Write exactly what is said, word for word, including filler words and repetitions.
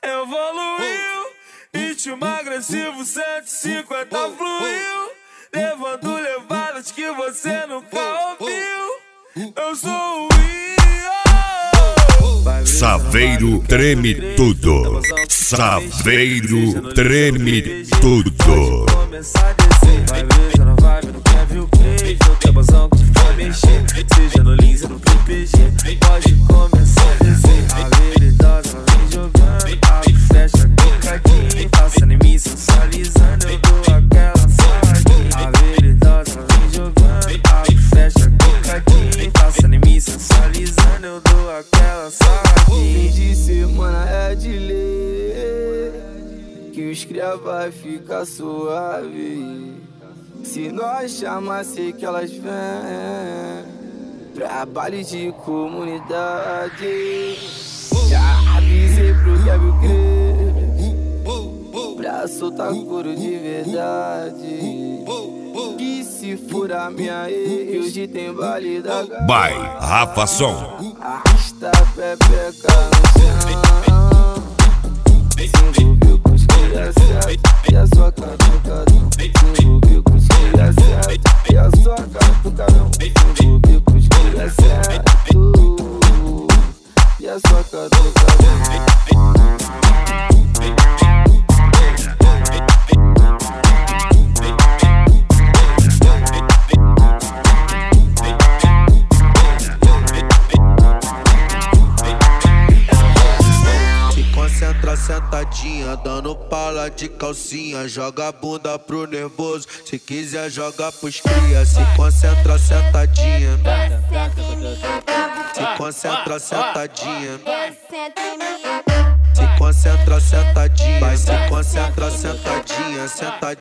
Evoluiu, ritmo agressivo, cento e cinquenta fluiu, levando levadas que você nunca ouviu. Eu sou o Rio. Saveiro treme tudo. Saveiro treme tudo. Começar a descer, vai ver, já não vai, não quer ver o play. Eu tenho bazão que te vai mexer, seja no Lins ou no P P G. Pode começar a descer, a veridosa ela vem jogando, abre, fecha, cocadinha, passa em mim sensualizando, eu dou aquela saladinha. A veridosa ela vem jogando, abre, fecha, cocadinha, passa em mim sensualizando, eu dou aquela saladinha. Fim de semana é de lei, que os cria vai ficar suave. Se nós chamar, sei que elas vêm pra baile de comunidade. Já avisei pro Gabriel Crer pra soltar couro de verdade. Que se furar minha ex, hoje tem baile da gata. Vai, Rafa Som. Arrasta a pepeca no chão, se envolveu com os que é certo, e a sua catucadão. Se envolveu com os que é certo, e a sua catucadão. Se envolveu com os que é certo, e a sua catucadão. Sentadinha, dando pala de calcinha. Joga a bunda pro nervoso, se quiser joga pros cria. Se concentra sentadinha, se concentra sentadinha, se concentra sentadinha, vai se concentra sentadinha, sentadinha.